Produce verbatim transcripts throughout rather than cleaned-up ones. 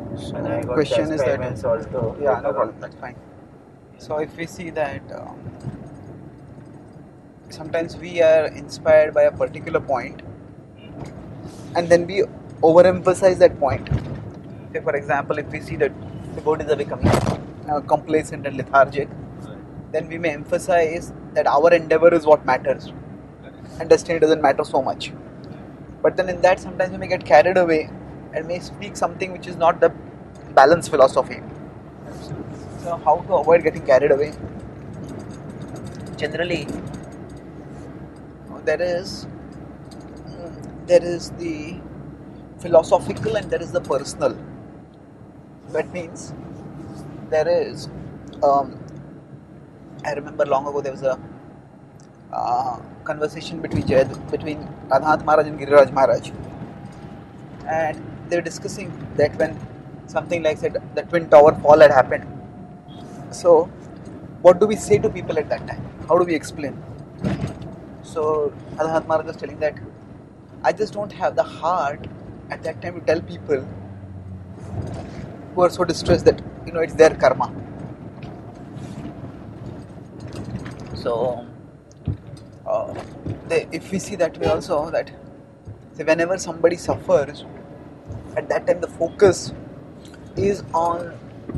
So And I got question the is that experiments also. yeah, no later problem. on. That's fine. So if we see that um, sometimes we are inspired by a particular point, and then we overemphasize that point. Say, for example, if we see that the devotees are becoming uh, complacent and lethargic, then we may emphasize that our endeavor is what matters, and destiny doesn't matter so much. But then in that, sometimes we may get carried away and may speak something which is not the balanced philosophy. So, how to avoid getting carried away? Generally, there is there is the philosophical and there is the personal. That means there is. Um, I remember long ago there was a uh, conversation between Jay, between Radhanath Maharaj and Giriraj Maharaj, and they were discussing that when something like said the twin tower fall had happened. So, what do we say to people at that time? How do we explain? So, Radhanath Maharaj was telling that I just don't have the heart at that time to tell people who are so distressed that you know it's their karma. So, uh, they, if we see that way also, that say whenever somebody suffers, at that time the focus is on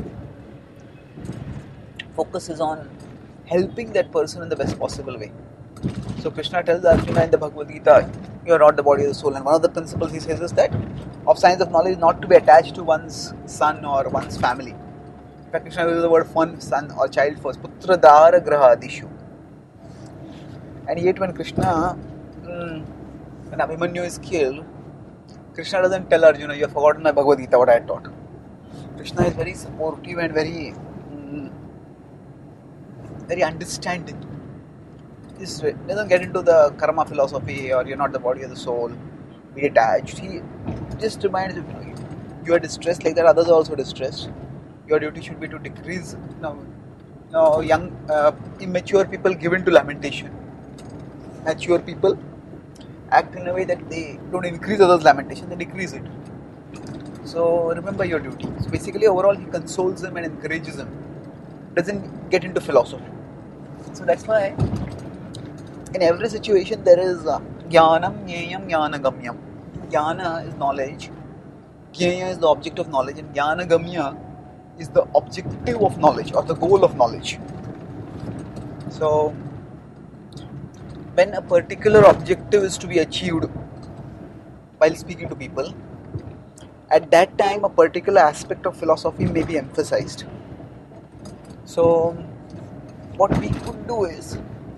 focus is on helping that person in the best possible way. So Krishna tells Arjuna in the Bhagavad Gita, you are not the body of the soul, and one of the principles he says is that of science of knowledge not to be attached to one's son or one's family. In fact, Krishna uses the word fun, son or child first. Putra dara graha adishu. And yet when Krishna, mm, when Abhimanyu is killed, Krishna doesn't tell Arjuna, you have forgotten my Bhagavad Gita, what I had taught. Krishna is very supportive and very, mm, very understanding. He doesn't get into the karma philosophy or you're not the body of the soul, be detached. He just reminds you, you are distressed like that, others are also distressed. Your duty should be to decrease. Now, now young, uh, immature people give in to lamentation. Mature people act in a way that they don't increase others' lamentation, they decrease it. So remember your duty. So basically, overall, he consoles them and encourages them. Doesn't get into philosophy. So that's why in every situation there is uh, jnanam, jnayam, jnanagamyam. Jnana is knowledge. Jnaya is the object of knowledge, and jnanagamya is the objective of knowledge or the goal of knowledge. So, when a particular objective is to be achieved while speaking to people, at that time a particular aspect of philosophy may be emphasized. So, what we could do is,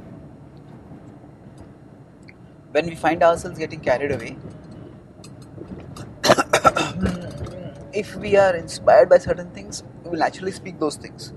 when we find ourselves getting carried away, if we are inspired by certain things, we will naturally speak those things.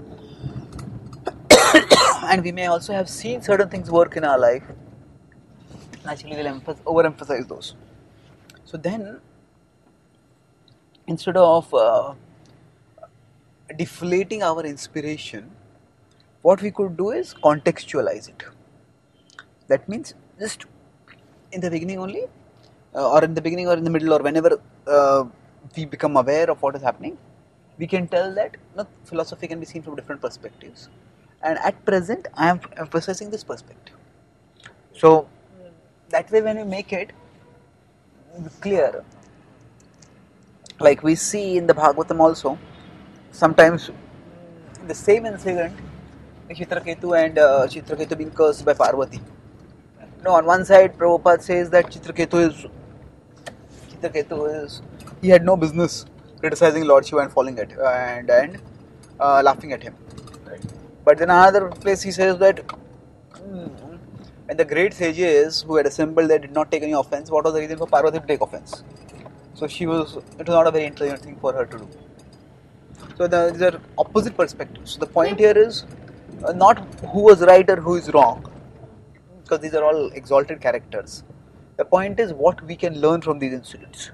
And we may also have seen certain things work in our life. Naturally, we'll emph- overemphasize those. So then, instead of uh, deflating our inspiration, what we could do is contextualize it. That means just in the beginning only, uh, or in the beginning or in the middle, or whenever uh, we become aware of what is happening, we can tell that no, philosophy can be seen from different perspectives. And at present, I am emphasizing this perspective. So that way, when we make it clear, like we see in the Bhagavatam also, sometimes the same incident, Chitraketu and uh, Chitraketu being cursed by Parvati. No, on one side, Prabhupada says that Chitraketu is Chitraketu is he had no business criticizing Lord Shiva and falling at and and uh, laughing at him. Right. But then another place he says that mm, and the great sages who had assembled, they did not take any offense. What was the reason for Parvati to take offense? So she was. It was not a very intelligent thing for her to do. So the, these are opposite perspectives. So the point here is uh, not who was right or who is wrong, because these are all exalted characters. The point is what we can learn from these incidents.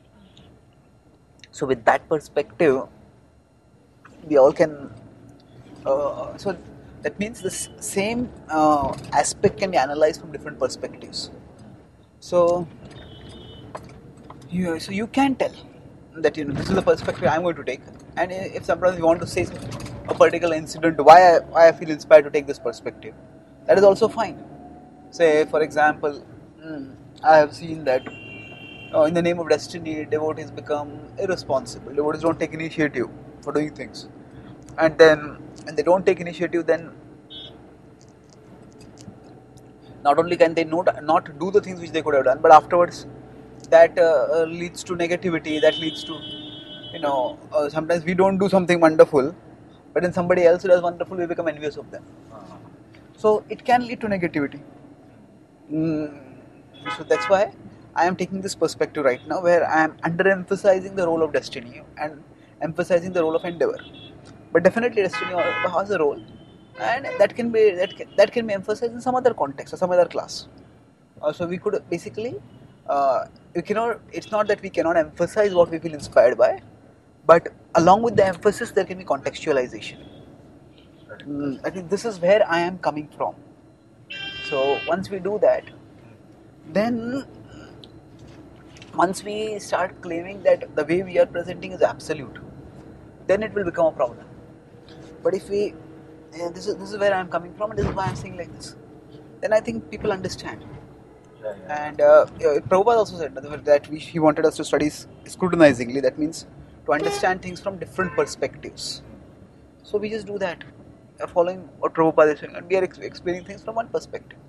So with that perspective, we all can. Uh, so that means the same uh, aspect can be analyzed from different perspectives. So, you, so you can tell. that you know this is the perspective I'm going to take, and if sometimes you want to say a particular incident, why I, why I feel inspired to take this perspective, that is also fine. Say, for example, mm, I have seen that uh, in the name of destiny, devotees become irresponsible. Devotees don't take initiative for doing things, and then when they don't take initiative, then not only can they not not do the things which they could have done, but afterwards that uh, leads to negativity. That leads to you know uh, sometimes we don't do something wonderful, but then somebody else does wonderful, we become envious of them. Uh-huh. So it can lead to negativity. Mm, so that's why I am taking this perspective right now, where I am underemphasizing the role of destiny and emphasizing the role of endeavor. But definitely, destiny has a role, and that can be that can, that can be emphasized in some other context or some other class. Uh, so we could basically, uh, we cannot. It's not that we cannot emphasize what we feel inspired by, but along with the emphasis, there can be contextualization. Mm, I think this is where I am coming from. So once we do that, then once we start claiming that the way we are presenting is absolute, then it will become a problem. But if we, uh, this is this is where I am coming from, and this is why I am saying like this, then I think people understand. Yeah, yeah. And uh, Prabhupada also said that we, he wanted us to study scrutinizingly. That means to understand things from different perspectives. So we just do that, uh, following what Prabhupada is saying, and we are explaining things from one perspective.